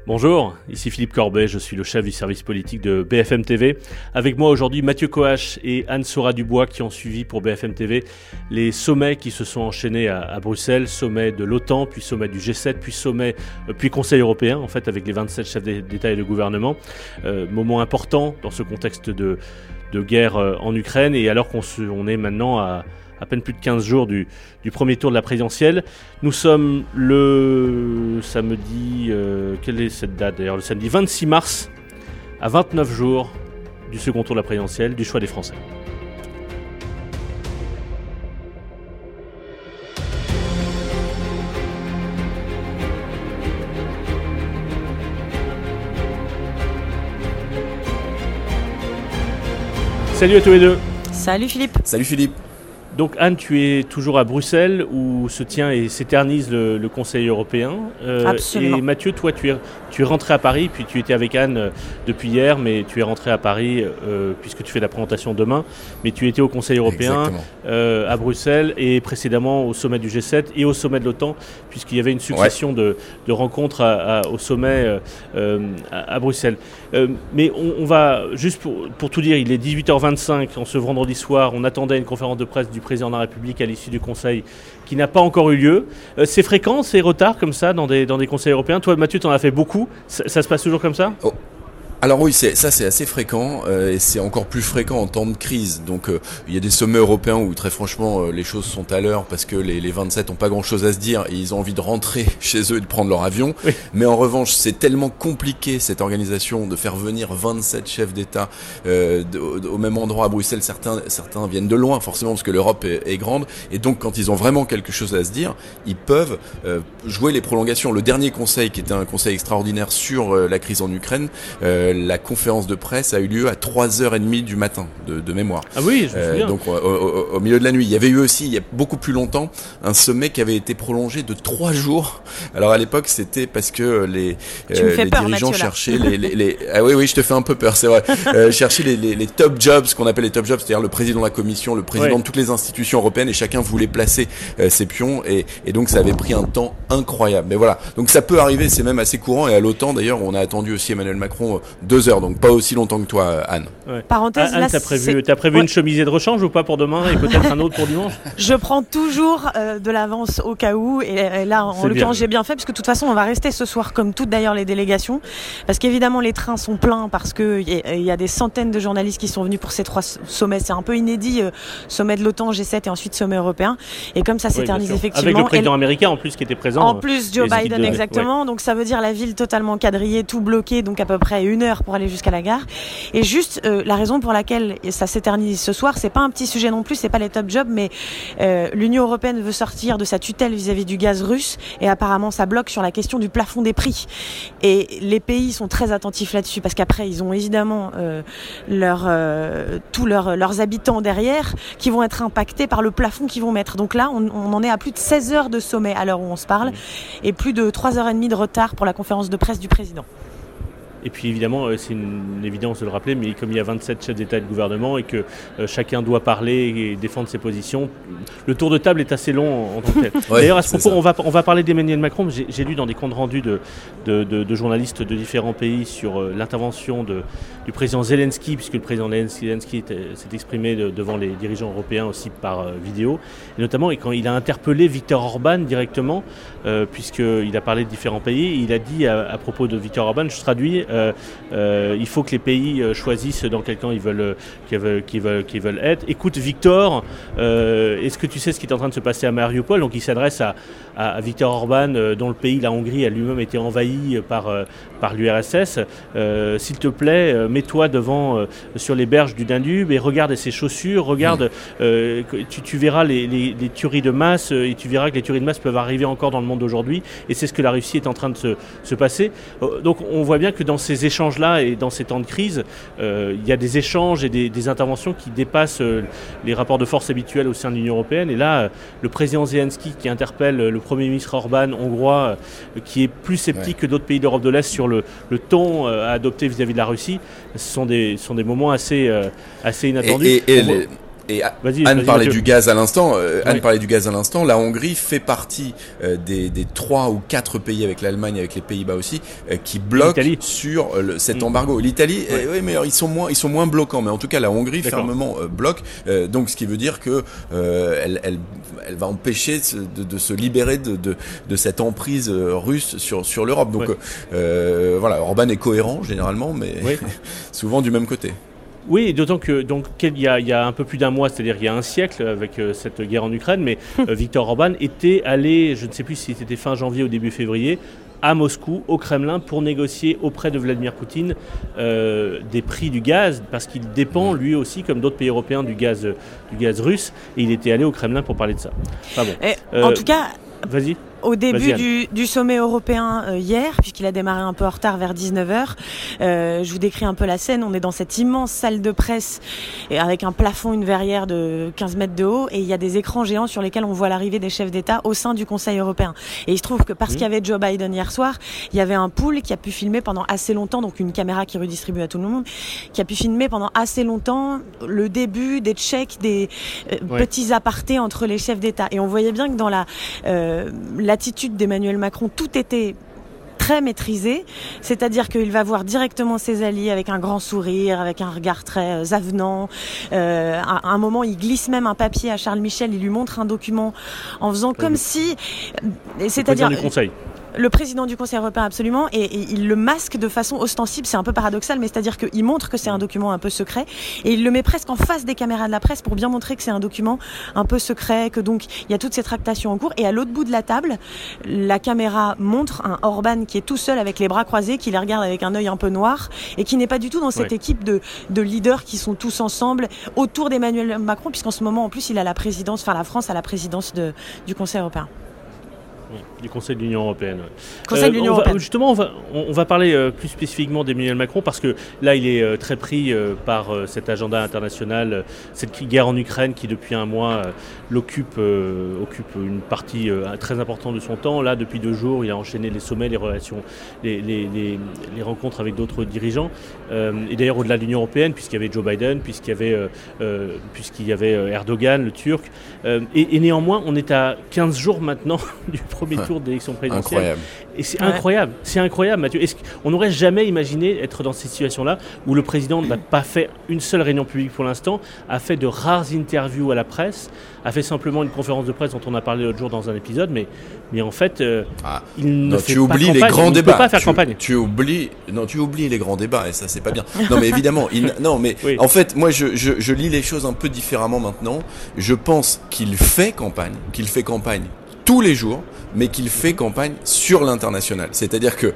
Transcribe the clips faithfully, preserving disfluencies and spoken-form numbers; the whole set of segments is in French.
Bonjour, ici Philippe Corbet, je suis le chef du service politique de B F M T V. Avec moi aujourd'hui Mathieu Coache et Anne Sora-Dubois qui ont suivi pour B F M T V les sommets qui se sont enchaînés à, à Bruxelles, sommet de l'OTAN, puis sommet du G sept, puis sommet, euh, puis Conseil européen, en fait avec les vingt-sept chefs d'État et de gouvernement. Euh, moment important dans ce contexte de, de guerre euh, en Ukraine, et alors qu'on se, on est maintenant à à peine plus de quinze jours du, du premier tour de la présidentielle. Nous sommes le samedi, euh, quelle est cette date d'ailleurs ? Le samedi vingt-six mars, à vingt-neuf jours du second tour de la présidentielle, du choix des Français. Salut à tous les deux. Salut Philippe. Salut Philippe. Donc Anne, tu es toujours à Bruxelles où se tient et s'éternise le, le Conseil européen. Euh, Absolument. Et Mathieu, toi, tu es, tu es rentré à Paris, puis tu étais avec Anne depuis hier, mais tu es rentré à Paris euh, puisque tu fais la présentation demain. Mais tu étais au Conseil européen euh, à Bruxelles et précédemment au sommet du G sept et au sommet de l'OTAN, puisqu'il y avait une succession ouais. de, de rencontres à, à, au sommet euh, à, à Bruxelles. Euh, mais on, on va, juste pour, pour tout dire, il est dix-huit heures vingt-cinq en ce vendredi soir, on attendait une conférence de presse du président de la République à l'issue du Conseil qui n'a pas encore eu lieu. Euh, c'est fréquent, ces retards comme ça dans des, dans des conseils européens. Toi, Mathieu, tu en as fait beaucoup. Ça, ça se passe toujours comme ça ? Oh. Alors oui, c'est, ça c'est assez fréquent euh, et c'est encore plus fréquent en temps de crise. Donc euh, il y a des sommets européens où très franchement euh, les choses sont à l'heure parce que les, les vingt-sept ont pas grand chose à se dire et ils ont envie de rentrer chez eux et de prendre leur avion. Oui. Mais en revanche, c'est tellement compliqué cette organisation de faire venir vingt-sept chefs d'État euh, de, au même endroit à Bruxelles. Certains, certains viennent de loin forcément parce que l'Europe est, est grande et donc quand ils ont vraiment quelque chose à se dire, ils peuvent euh, jouer les prolongations. Le dernier conseil qui était un conseil extraordinaire sur euh, la crise en Ukraine, euh, la conférence de presse a eu lieu à trois heures trente du matin, de, de mémoire. Ah oui, je me souviens. Euh, donc au, au, au milieu de la nuit. Il y avait eu aussi, il y a beaucoup plus longtemps, un sommet qui avait été prolongé de trois jours. Alors à l'époque, c'était parce que les, euh, les peur, dirigeants Mathieu, cherchaient les, les, les... Ah oui, oui, je te fais un peu peur, c'est vrai. euh, cherchaient les, les, les top jobs, ce qu'on appelle les top jobs, c'est-à-dire le président de la Commission, le président ouais. de toutes les institutions européennes, et chacun voulait placer euh, ses pions, et, et donc ça avait pris un temps incroyable. Mais voilà, donc ça peut arriver, c'est même assez courant, et à l'OTAN d'ailleurs, on a attendu aussi Emmanuel Macron euh, deux heures, donc pas aussi longtemps que toi, Anne. Ouais. Parenthèse, Anne, là, t'as prévu, t'as prévu ouais. une chemisée de rechange ou pas pour demain et peut-être un autre pour dimanche ? Je prends toujours euh, de l'avance au cas où, et, et là, en c'est l'occurrence, bien. J'ai bien fait, parce que de toute façon, on va rester ce soir, comme toutes d'ailleurs les délégations, parce qu'évidemment, les trains sont pleins, parce qu'il y, y a des centaines de journalistes qui sont venus pour ces trois sommets. C'est un peu inédit, euh, sommet de l'OTAN, G sept et ensuite sommet européen. Et comme ça s'éternise oui, effectivement. Avec le président et américain en plus qui était présent. En plus, Joe Biden, de... exactement. Ouais. Donc ça veut dire la ville totalement quadrillée, tout bloqué, donc à peu près une heure pour aller jusqu'à la gare. Et juste euh, la raison pour laquelle ça s'éternise ce soir, c'est pas un petit sujet non plus, c'est pas les top jobs, mais euh, l'Union européenne veut sortir de sa tutelle vis-à-vis du gaz russe et apparemment ça bloque sur la question du plafond des prix. Et les pays sont très attentifs là-dessus parce qu'après ils ont évidemment euh, leur, euh, tous leurs, leurs habitants derrière qui vont être impactés par le plafond qu'ils vont mettre. Donc là, on, on en est à plus de seize heures de sommet à l'heure où on se parle et plus de trois heures trente de retard pour la conférence de presse du président. Et puis évidemment, c'est une évidence de le rappeler, mais comme il y a vingt-sept chefs d'État et de gouvernement et que euh, chacun doit parler et défendre ses positions, le tour de table est assez long en, en tant que tel. Ouais, d'ailleurs, à ce propos, on va, on va parler d'Emmanuel Macron. J'ai, j'ai lu dans des comptes rendus de, de, de, de journalistes de différents pays sur euh, l'intervention de, du président Zelensky, puisque le président Zelensky s'est exprimé de, devant les dirigeants européens aussi par euh, vidéo, et notamment et quand il a interpellé Viktor Orban directement, euh, puisqu'il a parlé de différents pays, il a dit à, à propos de Viktor Orban, je traduis, Euh, euh, il faut que les pays euh, choisissent dans quel camp ils veulent, euh, qu'ils veulent, qu'ils veulent, qu'ils veulent être. Écoute Victor, euh, est-ce que tu sais ce qui est en train de se passer à Mariupol ? Donc il s'adresse à, à, à Viktor Orban, euh, dont le pays, la Hongrie, a lui-même été envahi par, euh, par l'U R S S. Euh, s'il te plaît, euh, mets-toi devant, euh, sur les berges du Danube et regarde ses chaussures, regarde, euh, tu, tu verras les, les, les tueries de masse euh, et tu verras que les tueries de masse peuvent arriver encore dans le monde d'aujourd'hui. Et c'est ce que la Russie est en train de se, se passer. Euh, donc on voit bien que dans ces échanges-là et dans ces temps de crise, euh, il y a des échanges et des, des interventions qui dépassent euh, les rapports de force habituels au sein de l'Union européenne. Et là, euh, le président Zelensky qui interpelle le Premier ministre Orban, hongrois, euh, qui est plus sceptique ouais. que d'autres pays d'Europe de l'Est sur le, le ton euh, à adopter vis-à-vis de la Russie, ce sont des, ce sont des moments assez, euh, assez inattendus. Et, et, et les... Et vas-y, Anne vas-y, parlait vas-y. du gaz à l'instant. Euh, Anne oui. parlait du gaz à l'instant. La Hongrie fait partie euh, des, des trois ou quatre pays avec l'Allemagne, avec les Pays-Bas aussi, euh, qui bloquent sur euh, le, cet mmh. embargo. L'Italie, ouais. euh, oui, mais alors, ils sont moins, ils sont moins bloquants. Mais en tout cas, la Hongrie D'accord. fermement euh, bloque. Euh, donc, ce qui veut dire que euh, elle, elle, elle va empêcher de, de se libérer de, de, de cette emprise euh, russe sur sur l'Europe. Donc, ouais. euh, voilà, Orban est cohérent généralement, mais oui. souvent du même côté. Oui, d'autant que donc il y a, il y a un peu plus d'un mois, c'est-à-dire il y a un siècle avec euh, cette guerre en Ukraine, mais euh, Viktor Orban était allé, je ne sais plus si c'était fin janvier ou début février, à Moscou, au Kremlin, pour négocier auprès de Vladimir Poutine euh, des prix du gaz, parce qu'il dépend lui aussi, comme d'autres pays européens, du gaz, du gaz russe, et il était allé au Kremlin pour parler de ça. Enfin bon. Et, euh, en tout cas, vas-y. Au début du, du sommet européen euh, hier, puisqu'il a démarré un peu en retard vers dix-neuf heures, euh, je vous décris un peu la scène. On est dans cette immense salle de presse et avec un plafond, une verrière de quinze mètres de haut, et il y a des écrans géants sur lesquels on voit l'arrivée des chefs d'État au sein du Conseil européen. Et il se trouve que parce mmh. qu'il y avait Joe Biden hier soir, il y avait un pool qui a pu filmer pendant assez longtemps, donc une caméra qui redistribue à tout le monde, qui a pu filmer pendant assez longtemps le début des tchèques, des euh, ouais. petits apartés entre les chefs d'État. Et on voyait bien que dans la euh, l'attitude d'Emmanuel Macron, tout était très maîtrisé, c'est-à-dire qu'il va voir directement ses alliés avec un grand sourire, avec un regard très avenant. Euh, à, à un moment, il glisse même un papier à Charles Michel, il lui montre un document en faisant comme oui. si... C'est-à-dire... Le président du Conseil. Le président du Conseil européen, absolument, et, et il le masque de façon ostensible. C'est un peu paradoxal, mais c'est-à-dire qu'il montre que c'est un document un peu secret, et il le met presque en face des caméras de la presse pour bien montrer que c'est un document un peu secret, que donc il y a toutes ces tractations en cours. Et à l'autre bout de la table, la caméra montre un Orban qui est tout seul avec les bras croisés, qui les regarde avec un œil un peu noir, et qui n'est pas du tout dans cette ouais. équipe de, de leaders qui sont tous ensemble autour d'Emmanuel Macron, puisqu'en ce moment, en plus, il a la présidence, enfin la France a la présidence de, du Conseil européen. Du Conseil de l'Union européenne. Conseil euh, de l'Union on va, européenne. Justement, on va, on va parler euh, plus spécifiquement d'Emmanuel Macron parce que là, il est euh, très pris euh, par euh, cet agenda international, euh, cette guerre en Ukraine qui, depuis un mois, euh, l'occupe euh, occupe une partie euh, très importante de son temps. Là, depuis deux jours, il a enchaîné les sommets, les relations, les, les, les, les rencontres avec d'autres dirigeants. Euh, et d'ailleurs, au-delà de l'Union européenne, puisqu'il y avait Joe Biden, puisqu'il y avait, euh, euh, puisqu'il y avait Erdogan, le Turc. Euh, et, et néanmoins, on est à quinze jours maintenant du premier tour d'élection présidentielle. Incroyable. Et c'est ouais. incroyable, c'est incroyable, Mathieu. Est-ce qu'on n'aurait jamais imaginé être dans cette situation-là où le président n'a pas fait une seule réunion publique pour l'instant, a fait de rares interviews à la presse, a fait simplement une conférence de presse dont on a parlé l'autre jour dans un épisode, mais, mais en fait, euh, ah. il ne non, fait tu pas oublies campagne, les grands il débats. ne peut pas faire tu, campagne. Tu oublies, non, tu oublies les grands débats et ça c'est pas bien. Non mais évidemment, il, non mais oui. en fait, moi je, je, je lis les choses un peu différemment maintenant. Je pense qu'il fait campagne, qu'il fait campagne tous les jours, mais qu'il fait campagne sur l'international. C'est-à-dire que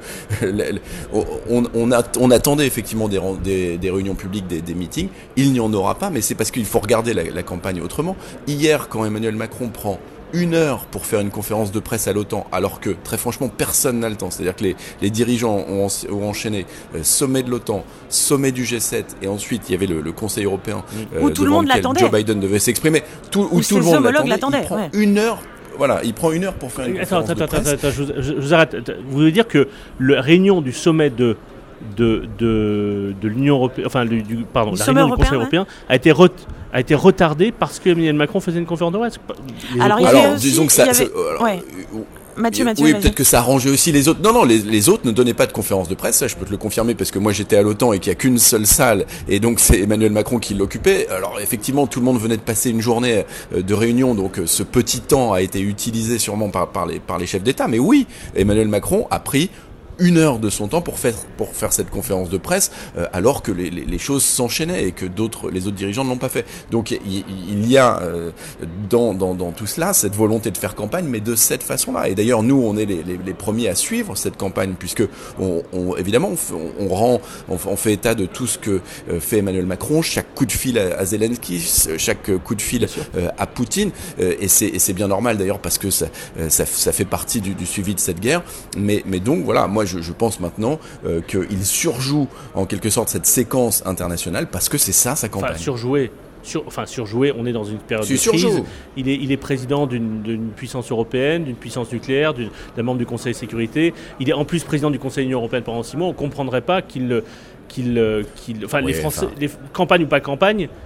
on, on, a, on attendait effectivement des, des, des réunions publiques, des, des meetings. Il n'y en aura pas, mais c'est parce qu'il faut regarder la, la campagne autrement. Hier, quand Emmanuel Macron prend une heure pour faire une conférence de presse à l'OTAN, alors que, très franchement, personne n'a le temps. C'est-à-dire que les, les dirigeants ont, ont enchaîné euh, sommet de l'OTAN, sommet du G sept, et ensuite il y avait le, le Conseil européen euh, où tout le monde l'attendait. Joe Biden devait s'exprimer, tout, où, où tout le monde l'attendait. Il prend ouais. une heure. Voilà, il prend une heure pour faire une attends, conférence attends, de presse. Attends, attends, je, je, je vous arrête. Vous voulez dire que la réunion du sommet de de de, de l'Union européenne, enfin du, du pardon, du la réunion du Conseil ouais. européen a été re, a été retardée parce que Emmanuel Macron faisait une conférence de presse. Alors, il alors aussi, disons que ça. Il y avait... alors, ouais. Mathieu, Mathieu, oui, vas-y. peut-être que ça arrangeait aussi les autres. Non, non, les, les autres ne donnaient pas de conférence de presse. Ça, je peux te le confirmer parce que moi, j'étais à l'OTAN et qu'il n'y a qu'une seule salle. Et donc, c'est Emmanuel Macron qui l'occupait. Alors, effectivement, tout le monde venait de passer une journée de réunion. Donc, ce petit temps a été utilisé sûrement par, par, les, par les chefs d'État. Mais oui, Emmanuel Macron a pris une heure de son temps pour faire pour faire cette conférence de presse euh, alors que les, les, les choses s'enchaînaient et que d'autres les autres dirigeants ne l'ont pas fait. Donc il, il y a euh, dans, dans dans tout cela cette volonté de faire campagne, mais de cette façon-là. Et d'ailleurs nous on est les, les, les premiers à suivre cette campagne puisque on, on évidemment on, on rend on, on fait état de tout ce que euh, fait Emmanuel Macron, chaque coup de fil à, à Zelensky, chaque coup de fil euh, à Poutine euh, et c'est et c'est bien normal d'ailleurs parce que ça euh, ça, ça fait partie du, du suivi de cette guerre. Mais mais donc voilà, moi Je, je pense maintenant euh, qu'il surjoue en quelque sorte cette séquence internationale parce que c'est ça sa campagne. Enfin, surjouer. Sur, enfin, surjouer, on est dans une période tu de crise. Surjoue. Il est, il est président d'une, d'une puissance européenne, d'une puissance nucléaire, d'une, d'un membre du Conseil de sécurité. Il est en plus président du Conseil de l'Union européenne pendant six mois. On ne comprendrait pas qu'il, qu'il, qu'il, enfin, oui, les Français, enfin... les campagnes ou pas campagne,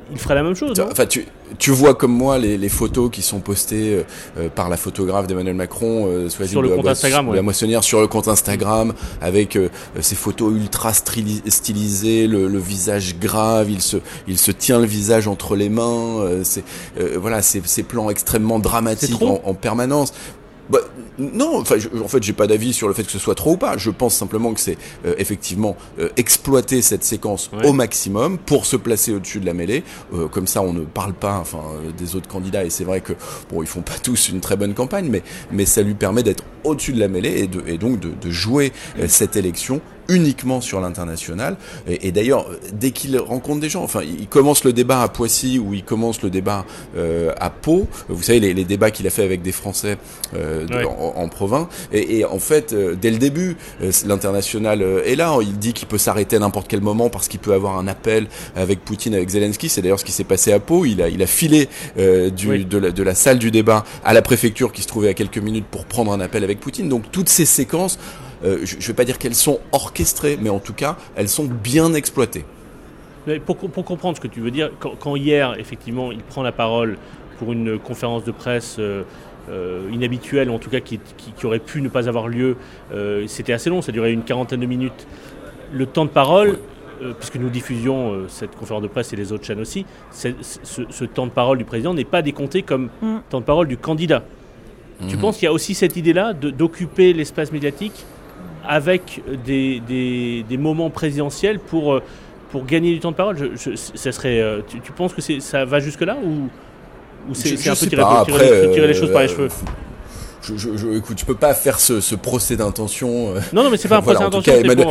il ferait la même chose, non ? Enfin, tu, tu vois comme moi les, les photos qui sont postées euh, par la photographe d'Emmanuel Macron, euh, sur le compte la, Instagram, ouais. la moissonnière, sur le compte Instagram, avec euh, ces photos ultra stylisées, le, le visage grave, il se, il se tient le visage entre les mains, euh, c'est, euh, voilà, ces, ces plans extrêmement dramatiques en, en permanence. Bah, non, enfin, je, en fait, j'ai pas d'avis sur le fait que ce soit trop ou pas. Je pense simplement que c'est euh, effectivement euh, exploiter cette séquence ouais. au maximum pour se placer au-dessus de la mêlée. Euh, comme ça, on ne parle pas, enfin, euh, des autres candidats. Et c'est vrai que bon, ils font pas tous une très bonne campagne, mais mais ça lui permet d'être au-dessus de la mêlée et, de, et donc de, de jouer euh, cette élection uniquement sur l'international. Et, et d'ailleurs, dès qu'il rencontre des gens, enfin, il commence le débat à Poissy ou il commence le débat euh, à Pau. Vous savez, les, les débats qu'il a fait avec des Français euh, de, ouais. en, en province. Et, et en fait, euh, dès le début, euh, l'international euh, est là. Il dit qu'il peut s'arrêter à n'importe quel moment parce qu'il peut avoir un appel avec Poutine, avec Zelensky. C'est d'ailleurs ce qui s'est passé à Pau. Il a, il a filé euh, du, oui. de, la, de la salle du débat à la préfecture qui se trouvait à quelques minutes pour prendre un appel avec Poutine. Donc toutes ces séquences, Euh, je ne vais pas dire qu'elles sont orchestrées, mais en tout cas, elles sont bien exploitées. Mais pour, pour comprendre ce que tu veux dire, quand, quand hier, effectivement, il prend la parole pour une conférence de presse euh, euh, inhabituelle, en tout cas qui, qui, qui aurait pu ne pas avoir lieu, euh, c'était assez long, ça durait une quarantaine de minutes. Le temps de parole, oui. euh, puisque nous diffusions euh, cette conférence de presse et les autres chaînes aussi, c'est, ce, ce temps de parole du président n'est pas décompté comme mmh. temps de parole du candidat. Mmh. Tu penses qu'il y a aussi cette idée-là de, d'occuper l'espace médiatique avec des, des, des moments présidentiels pour, pour gagner du temps de parole? je, je, ça serait, tu, tu penses que c'est, ça va jusque-là ou, ou c'est, je, c'est un je peu tirer, pas, tirer, après, tirer, tirer les choses euh, par les cheveux? je, je, je, écoute, tu peux pas faire ce, ce procès d'intention. Euh, non, non, mais c'est pas un voilà, procès d'intention. Cas, Emmanuel... pour...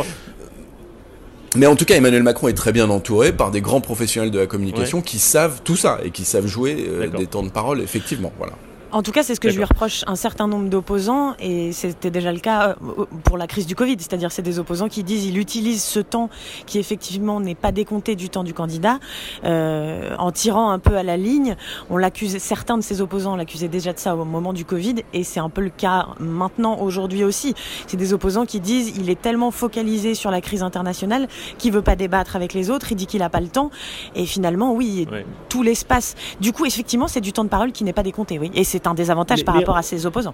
Mais en tout cas, Emmanuel Macron est très bien entouré par des grands professionnels de la communication ouais. qui savent tout ça et qui savent jouer euh, des temps de parole, effectivement. Voilà. En tout cas, c'est ce que D'accord. je lui reproche un certain nombre d'opposants, et c'était déjà le cas pour la crise du Covid, c'est-à-dire c'est des opposants qui disent qu'il utilise ce temps qui effectivement n'est pas décompté du temps du candidat, euh, en tirant un peu à la ligne. On l'accuse, certains de ces opposants l'accusaient déjà de ça au moment du Covid, et c'est un peu le cas maintenant, aujourd'hui aussi. C'est des opposants qui disent il est tellement focalisé sur la crise internationale qu'il veut pas débattre avec les autres, il dit qu'il a pas le temps, et finalement, oui, ouais. tout l'espace. Du coup, effectivement, c'est du temps de parole qui n'est pas décompté, oui, et c'est C'est un désavantage mais, par mais, rapport à ses opposants.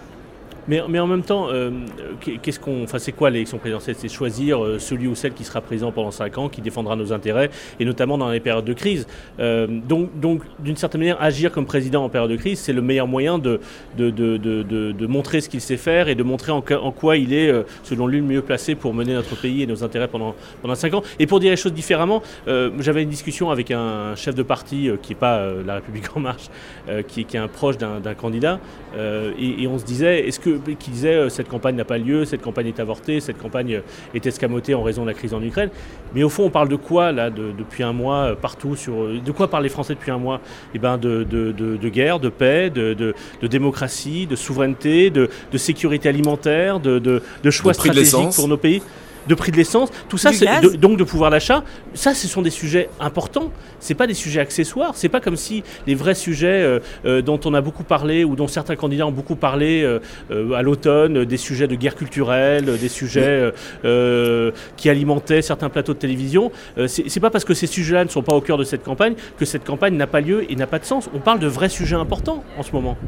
Mais, mais en même temps, euh, qu'est-ce qu'on, enfin, c'est quoi l'élection présidentielle? C'est choisir euh, celui ou celle qui sera président pendant cinq ans, qui défendra nos intérêts, et notamment dans les périodes de crise. Euh, donc, donc, d'une certaine manière, agir comme président en période de crise, c'est le meilleur moyen de, de, de, de, de, de montrer ce qu'il sait faire et de montrer en, en quoi il est, euh, selon lui, le mieux placé pour mener notre pays et nos intérêts pendant, pendant cinq ans. Et pour dire les choses différemment, euh, j'avais une discussion avec un chef de parti euh, qui n'est pas euh, La République En Marche, euh, qui, qui est un proche d'un, d'un candidat, euh, et, et on se disait, est-ce que qui disait euh, cette campagne n'a pas lieu, cette campagne est avortée, cette campagne euh, est escamotée en raison de la crise en Ukraine. Mais au fond, on parle de quoi là de, depuis un mois euh, partout sur euh, de quoi parlent les Français depuis un mois? Eh ben de, de, de, de guerre, de paix, de, de, de démocratie, de souveraineté, de, de sécurité alimentaire, de, de, de choix de stratégiques pour nos pays. De prix de l'essence, tout ça, c'est de, donc de pouvoir d'achat. Ça, ce sont des sujets importants. C'est pas des sujets accessoires. C'est pas comme si les vrais sujets euh, euh, dont on a beaucoup parlé ou dont certains candidats ont beaucoup parlé euh, euh, à l'automne, des sujets de guerre culturelle, des sujets euh, qui alimentaient certains plateaux de télévision. Euh, c'est, c'est pas parce que ces sujets-là ne sont pas au cœur de cette campagne que cette campagne n'a pas lieu et n'a pas de sens. On parle de vrais sujets importants en ce moment.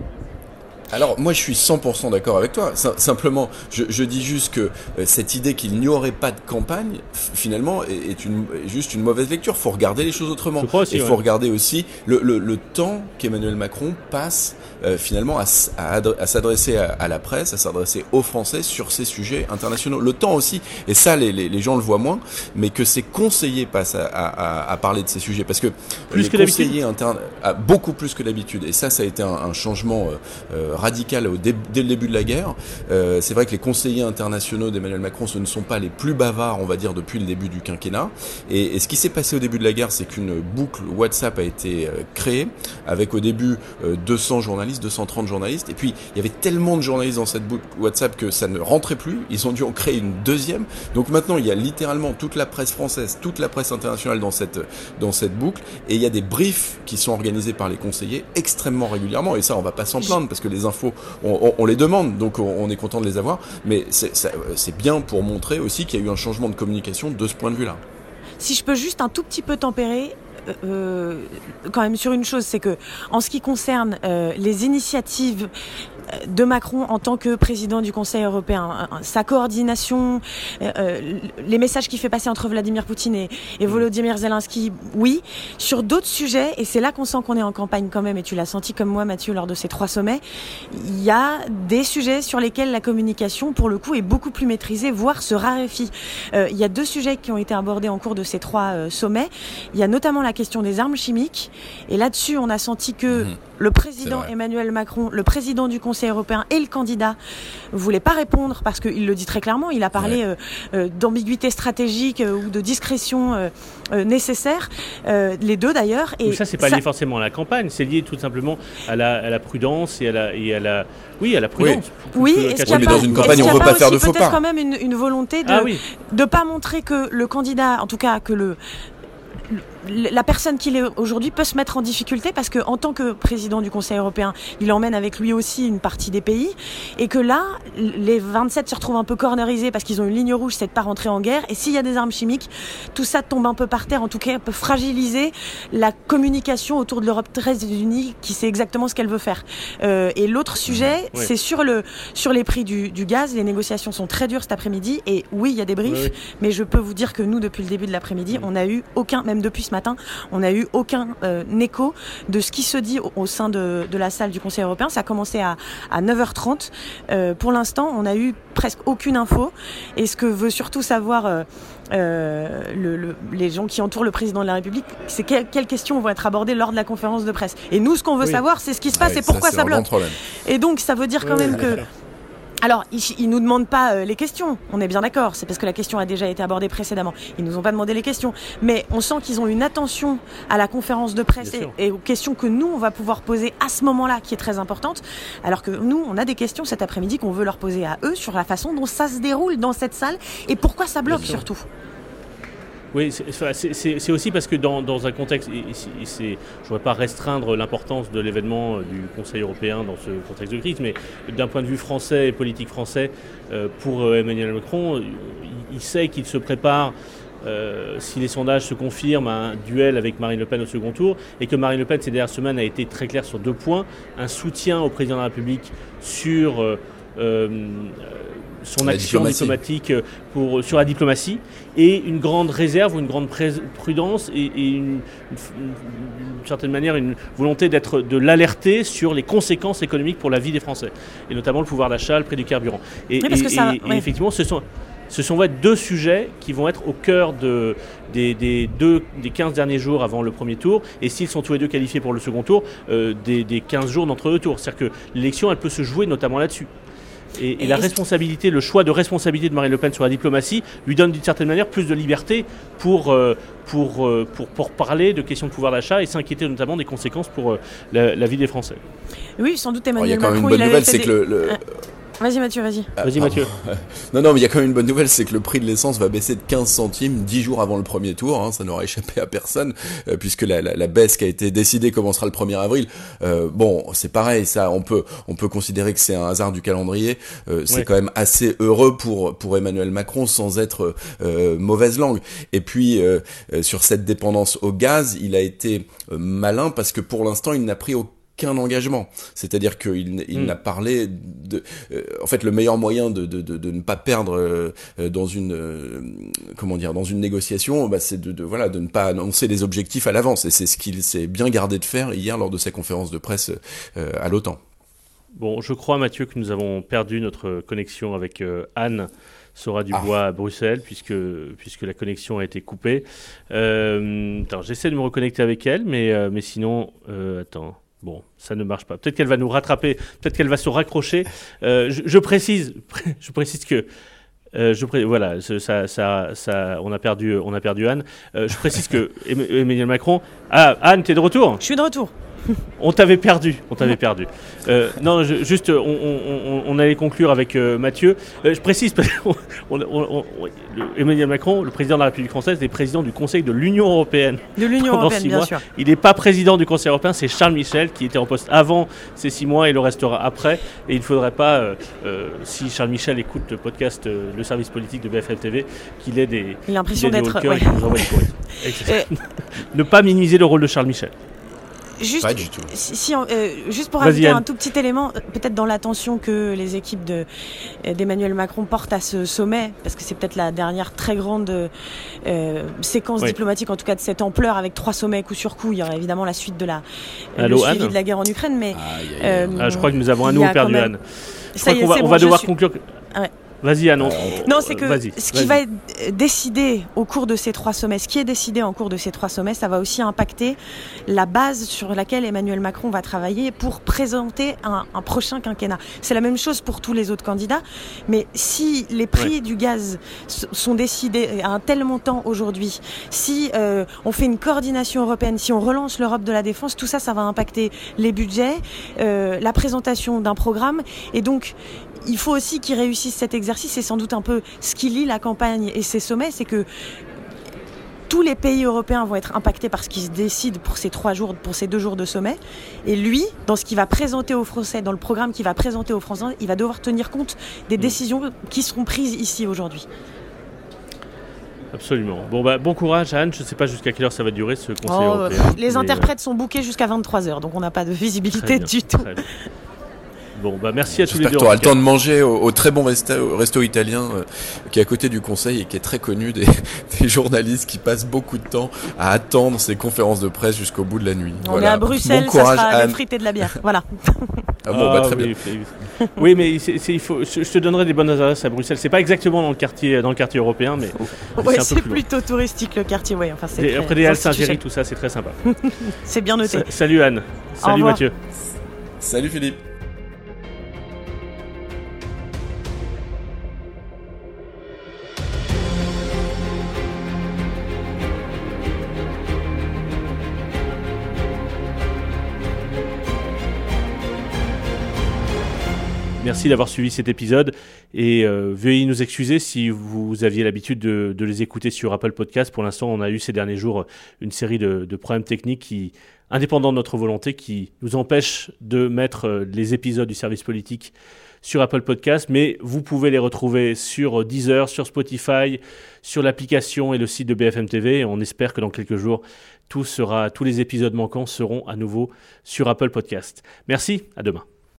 Alors moi je suis cent pour cent d'accord avec toi. S- simplement, je, je dis juste que euh, cette idée qu'il n'y aurait pas de campagne, f- finalement, est, est, une, est juste une mauvaise lecture. Il faut regarder les choses autrement. Aussi, il faut ouais. regarder aussi le, le, le temps qu'Emmanuel Macron passe euh, finalement à, à, adre- à s'adresser à, à la presse, à s'adresser aux Français sur ces sujets internationaux. Le temps aussi, et ça les, les, les gens le voient moins, mais que ses conseillers passent à, à, à parler de ces sujets. Parce que plus les que conseillers internes, ah, beaucoup plus que d'habitude. Et ça, ça a été un, un changement euh, radical au dé- dès le début de la guerre. Euh, c'est vrai que les conseillers internationaux d'Emmanuel Macron, ce ne sont pas les plus bavards, on va dire, depuis le début du quinquennat. Et, et ce qui s'est passé au début de la guerre, c'est qu'une boucle WhatsApp a été euh, créée, avec au début euh, deux cents journalistes, deux cent trente journalistes. Et puis, il y avait tellement de journalistes dans cette boucle WhatsApp que ça ne rentrait plus. Ils ont dû en créer une deuxième. Donc maintenant, il y a littéralement toute la presse française, toute la presse internationale dans cette, dans cette boucle. Et il y a des briefs qui sont organisés par les conseillers extrêmement régulièrement. Et ça, on va pas s'en plaindre parce que les infos, on, on, on les demande. Donc on, on est content de les avoir. Mais c'est, ça, c'est bien pour montrer aussi qu'il y a eu un changement de communication de ce point de vue-là. Si je peux juste un tout petit peu tempérer, euh, quand même sur une chose, c'est que en ce qui concerne euh, les initiatives de Macron en tant que président du Conseil européen, sa coordination, euh, les messages qu'il fait passer entre Vladimir Poutine et, et Volodymyr Zelensky, oui. Sur d'autres sujets, et c'est là qu'on sent qu'on est en campagne quand même, et tu l'as senti comme moi, Mathieu, lors de ces trois sommets, il y a des sujets sur lesquels la communication, pour le coup, est beaucoup plus maîtrisée, voire se raréfie. Euh, il y a deux sujets qui ont été abordés en cours de ces trois euh, sommets. Il y a notamment la question des armes chimiques, et là-dessus, on a senti que mmh. le président Emmanuel Macron, le président du Conseil européen et le candidat voulaient pas répondre parce qu'il le dit très clairement, il a parlé ouais. euh, euh, d'ambiguïté stratégique euh, ou de discrétion euh, euh, nécessaire, euh, les deux d'ailleurs. Et ça, c'est pas ça... lié forcément à la campagne, c'est lié tout simplement à la, à la prudence et à la, et à la, oui, à la prudence. Oui, oui est-ce qu'il y a oui mais pas, dans une campagne, on peut pas faire de faux pas. Peut-être quand même une, une volonté de, ah, oui. de pas montrer que le candidat, en tout cas que le la personne qu'il est aujourd'hui peut se mettre en difficulté parce que en tant que président du Conseil européen, il emmène avec lui aussi une partie des pays et que là, les vingt-sept se retrouvent un peu cornerisés parce qu'ils ont une ligne rouge, c'est de pas rentrer en guerre. Et s'il y a des armes chimiques, tout ça tombe un peu par terre. En tout cas, peut fragiliser la communication autour de l'Europe très unie, qui sait exactement ce qu'elle veut faire. Euh, et l'autre sujet, oui. c'est sur le sur les prix du, du gaz. Les négociations sont très dures cet après-midi. Et oui, il y a des briefs, oui, oui. mais je peux vous dire que nous, depuis le début de l'après-midi, oui. on n'a eu aucun, même depuis ce matin, on n'a eu aucun euh, écho de ce qui se dit au, au sein de, de la salle du Conseil européen. Ça a commencé à, à neuf heures trente. Euh, pour l'instant, on n'a eu presque aucune info. Et ce que veut surtout savoir euh, euh, le, le, les gens qui entourent le président de la République, c'est que, quelles questions vont être abordées lors de la conférence de presse. Et nous, ce qu'on veut oui. savoir, c'est ce qui se passe ah oui, et pourquoi ça, ça bloque. Et donc, ça veut dire quand oui, même que... Alors, ils, ils nous demandent pas euh, les questions, on est bien d'accord, c'est parce que la question a déjà été abordée précédemment. Ils nous ont pas demandé les questions, mais on sent qu'ils ont une attention à la conférence de presse et, et aux questions que nous, on va pouvoir poser à ce moment-là, qui est très importante, alors que nous, on a des questions cet après-midi qu'on veut leur poser à eux sur la façon dont ça se déroule dans cette salle et pourquoi ça bloque surtout. Oui, c'est, c'est, c'est aussi parce que dans, dans un contexte, et, et c'est, je ne voudrais pas restreindre l'importance de l'événement du Conseil européen dans ce contexte de crise, mais d'un point de vue français et politique français, euh, pour Emmanuel Macron, il, il sait qu'il se prépare, euh, si les sondages se confirment, à un duel avec Marine Le Pen au second tour, et que Marine Le Pen, ces dernières semaines, a été très claire sur deux points, un soutien au président de la République sur... Euh, euh, son la action diplomatique pour, sur la diplomatie et une grande réserve ou une grande prudence et, et une, une, une certaine manière une volonté d'être, de l'alerter sur les conséquences économiques pour la vie des Français et notamment le pouvoir d'achat, le prix du carburant. Et, oui, parce et, que ça, et, oui. et effectivement, ce sont, ce sont deux sujets qui vont être au cœur de, des, des, deux, des quinze derniers jours avant le premier tour et s'ils sont tous les deux qualifiés pour le second tour, euh, des, des quinze jours d'entre deux tours. C'est-à-dire que l'élection, elle peut se jouer notamment là-dessus. Et, et, et la responsabilité, le choix de responsabilité de Marine Le Pen sur la diplomatie lui donne d'une certaine manière plus de liberté pour, euh, pour, euh, pour, pour parler de questions de pouvoir d'achat et s'inquiéter notamment des conséquences pour euh, la, la vie des Français. Oui, sans doute Emmanuel Macron. Il y a quand même une bonne nouvelle, c'est des... que le... le... Vas-y Mathieu, vas-y. Ah, vas-y Mathieu. Non, non, mais il y a quand même une bonne nouvelle, c'est que le prix de l'essence va baisser de quinze centimes dix jours avant le premier tour. Hein, ça n'aura échappé à personne, euh, puisque la, la, la baisse qui a été décidée commencera le premier avril. Euh, bon, c'est pareil, ça, on peut, on peut considérer que c'est un hasard du calendrier. Euh, c'est ouais. quand même assez heureux pour pour Emmanuel Macron, sans être euh, mauvaise langue. Et puis euh, euh, sur cette dépendance au gaz, il a été euh, malin parce que pour l'instant, il n'a pris aucun qu'un engagement, c'est-à-dire qu'il il mmh. n'a parlé de, euh, en fait, le meilleur moyen de de de, de ne pas perdre euh, dans une euh, comment dire dans une négociation, bah, c'est de, de voilà de ne pas annoncer les objectifs à l'avance, et c'est ce qu'il s'est bien gardé de faire hier lors de sa conférence de presse euh, à l'OTAN. Bon, je crois Mathieu que nous avons perdu notre connexion avec euh, Anne Sora Dubois ah. à Bruxelles, puisque, puisque la connexion a été coupée. Euh, attends, j'essaie de me reconnecter avec elle, mais, euh, mais sinon, euh, attends. Bon, ça ne marche pas. Peut-être qu'elle va nous rattraper, peut-être qu'elle va se raccrocher. Euh, je, je précise, je précise que, euh, je pré- voilà, ça, ça, ça, on a perdu, on a perdu Anne. Euh, je précise que Emmanuel Macron. Ah, Anne, t'es de retour ? Je suis de retour. On t'avait perdu, on t'avait perdu. Euh, non, je, juste, on, on, on allait conclure avec euh, Mathieu. Euh, je précise, parce que on, on, on, Emmanuel Macron, le président de la République française, est président du Conseil de l'Union européenne. De l'Union européenne, bien sûr. Il n'est pas président du Conseil européen, c'est Charles Michel qui était en poste avant ces six mois et le restera après. Et il ne faudrait pas, euh, euh, si Charles Michel écoute le podcast, euh, le service politique de B F M T V, qu'il ait des. Il a l'impression d'être. Ouais. Et... ne pas minimiser le rôle de Charles Michel. Juste, pas du tout. Si, si on, euh, juste pour ajouter un tout petit élément, peut-être dans l'attention que les équipes de, d'Emmanuel Macron portent à ce sommet, parce que c'est peut-être la dernière très grande euh, séquence oui. diplomatique, en tout cas de cette ampleur, avec trois sommets coup sur coup. Il y aura évidemment la suite de la Allô, le suivi Anne de la guerre en Ukraine, mais ah, y a, y a... Euh, ah, je crois que nous avons à nouveau perdu même... Anne. Je Ça crois y est, qu'on va, c'est on bon, va devoir suis... conclure. Ouais. Vas-y, annonce. Non, c'est que vas-y, ce qui vas-y. va être décidé au cours de ces trois sommets, ce qui est décidé en cours de ces trois sommets, ça va aussi impacter la base sur laquelle Emmanuel Macron va travailler pour présenter un, un prochain quinquennat. C'est la même chose pour tous les autres candidats, mais si les prix ouais. du gaz sont décidés à un tel montant aujourd'hui, si euh, on fait une coordination européenne, si on relance l'Europe de la défense, tout ça, ça va impacter les budgets, euh, la présentation d'un programme, et donc il faut aussi qu'ils réussissent cet exercice. C'est sans doute un peu ce qui lie la campagne et ces sommets, c'est que tous les pays européens vont être impactés par ce qui se décide pour ces trois jours, pour ces deux jours de sommet. Et lui, dans ce qu'il va présenter aux Français, dans le programme qu'il va présenter aux Français, il va devoir tenir compte des décisions qui seront prises ici aujourd'hui. Absolument. Bon, bah, bon courage, Anne. Je ne sais pas jusqu'à quelle heure ça va durer ce Conseil oh, européen. Les mais interprètes euh... sont bookés jusqu'à vingt-trois heures, donc on n'a pas de visibilité bien, du tout. Bon, bah merci à tous les deux. J'espère que tu auras le temps de manger au, au très bon resto, resto italien euh, qui est à côté du Conseil et qui est très connu des, des journalistes qui passent beaucoup de temps à attendre ces conférences de presse jusqu'au bout de la nuit. On voilà. est à Bruxelles, bon courage, ça sera des frites et de la bière. Voilà. Ah bon, bah, très oui, bien. Oui, mais c'est, c'est, il faut, je, je te donnerai des bonnes adresses à Bruxelles. C'est pas exactement dans le quartier, dans le quartier européen, mais, mais ouais, c'est un c'est peu plus plutôt touristique le quartier. Ouais, enfin, c'est et, après des halles Saint-Géry, tout ça, c'est très sympa. C'est bien noté. Sa- salut Anne. Salut Mathieu. Salut Philippe. Merci d'avoir suivi cet épisode et euh, veuillez nous excuser si vous aviez l'habitude de, de les écouter sur Apple Podcast. Pour l'instant, on a eu ces derniers jours une série de, de problèmes techniques qui, indépendants de notre volonté, qui nous empêchent de mettre les épisodes du service politique sur Apple Podcast. Mais vous pouvez les retrouver sur Deezer, sur Spotify, sur l'application et le site de B F M T V. Et on espère que dans quelques jours, tout sera, tous les épisodes manquants seront à nouveau sur Apple Podcast. Merci, à demain.